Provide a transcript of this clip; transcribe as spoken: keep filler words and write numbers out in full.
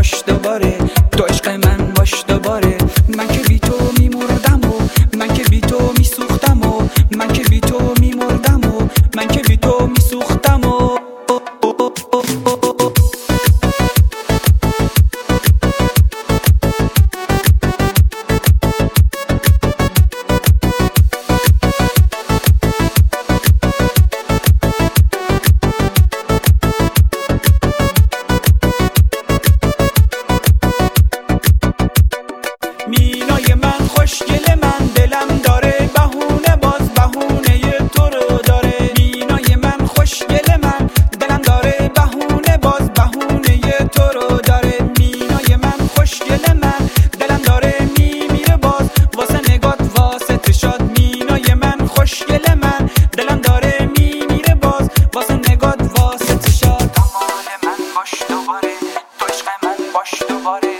باش دوباره، تو عشق من باش دوباره. من که بی تو میمردم و من که بی تو میسوختم و من که بی تو میمردم و من که بی تو میسوختم و مینای من خوشگل من دلم داره بهونه باز بهونه تو رو داره. مینای من خوشگل من دلم داره بهونه باز بهونه تو رو داره. مینای من خوشگل من دلم داره میمیره باز واسه نگات واسه تشاد. مینای من خوشگل من دلم داره میمیره باز واسه نگات واسه تشاد. امان من باش دوباره، تو عشق من باش دوباره.